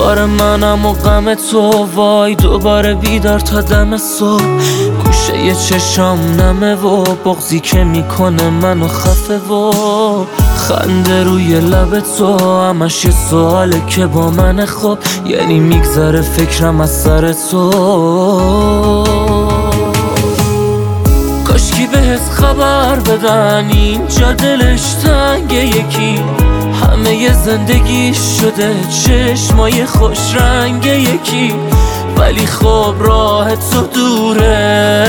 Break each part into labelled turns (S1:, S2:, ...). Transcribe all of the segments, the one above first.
S1: کار منم و غم تو، وای دوباره بیدار تا دم صبح. گوشه یه چشام نمه و بغضی که میکنه منو خفه و خنده روی لب تو همش یه سواله که با من خب، یعنی میگذره فکرم از سر تو. کاشکی بهت خبر بدن اینجا دلش تنگ، یکی همه ی زندگی شده چشمای خوش رنگ یکی، ولی خب راه تو دوره.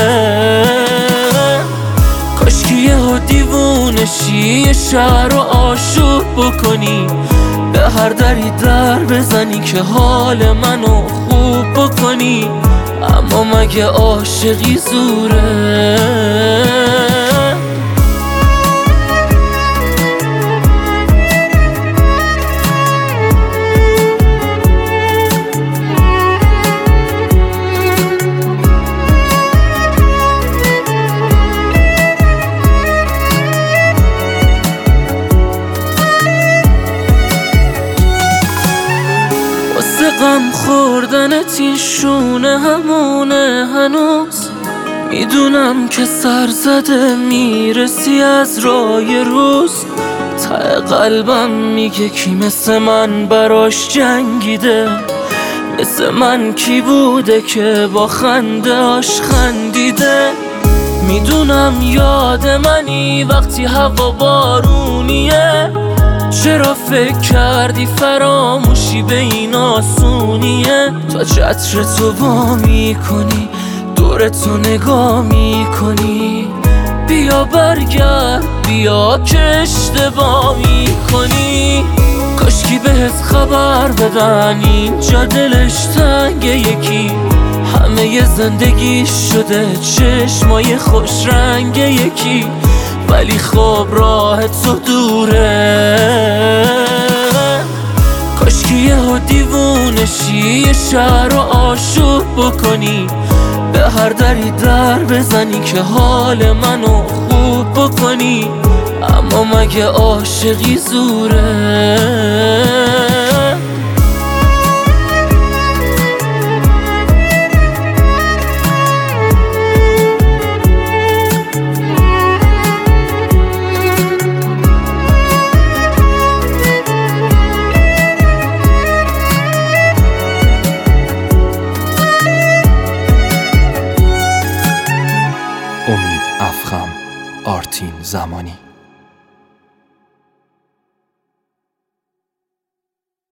S1: کاشکی یهو دیوونشی یه شهر رو آشوب بکنی، به هر دری در بزنی که حال منو خوب بکنی، اما مگه عاشقی زوره؟ غم خوردنت این شونه همونه هنوز، میدونم که سر زده میرسی از راه روز. ته قلبم میگه کی مثل من براش جنگیده، مثل من کی بوده که با خنده هاش خندیده. میدونم یاد منی وقتی هوا بارونیه، چرا فکر کردی فراموشی به این آسونیه؟ تا چتر تو وا میکنی دور تو نگاه میکنی، بیا برگرد بیا که اشتباه میکنی. کاشکی بهت خبر بدن اینجا دلش تنگ، یکی همه ی زندگی شده چشمای خوش رنگ یکی، ولی خب راه تو دوره. کاشکی یهو دیوونشی یه شهر رو آشوب بکنی، به هر دری در بزنی که حال منو خوب بکنی، اما مگه عاشقی زوره؟
S2: امید افخم، آرتین زمانی.